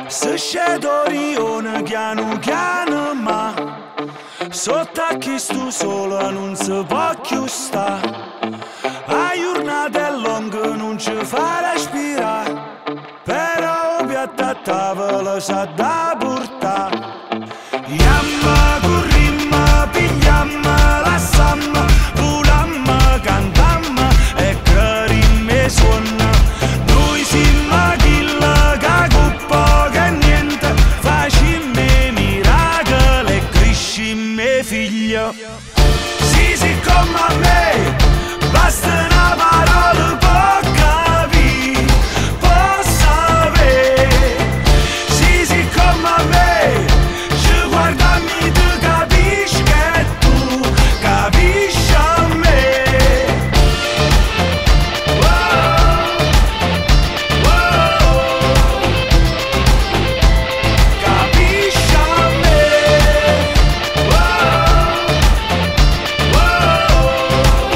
Se scende Orione piano piano ma sotto a chi stu solo non si può più sta. A giornata è lunga non ci fa respirare, però piatto a tavola sa da portare. Yamma corrimma, pigliamma, lassamma, pulamma, cantamma e carimma e suonna. Noi siamo chilla che con poco e niente facimmo miracoli e crescimmo figlia. Sì, siccome a me basta una parola può capire, può sapere. Sì, siccome a me ci guardami tu capisci che tu capisci a me. Wow, wow, capisci a me. Wow, wow.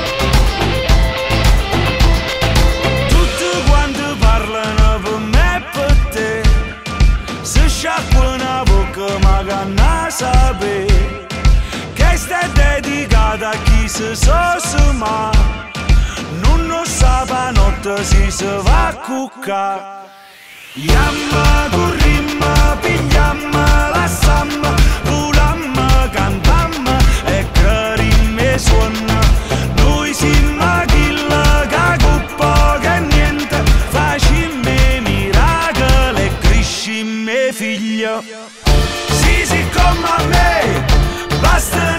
Tutti quanti parlano per me e per te, se sciacqua una bocca ma che non sapere che stai dedicata a chi si sosse ma non sa la notte si va a cuccare. Yamma corrimma, pigliamma, lassamma, pulamma, cantamma e carimma e suonna. Noi siamo chilla che con poco e niente facimmo miracoli e crescimmo figlia. Sì, siccome a me basta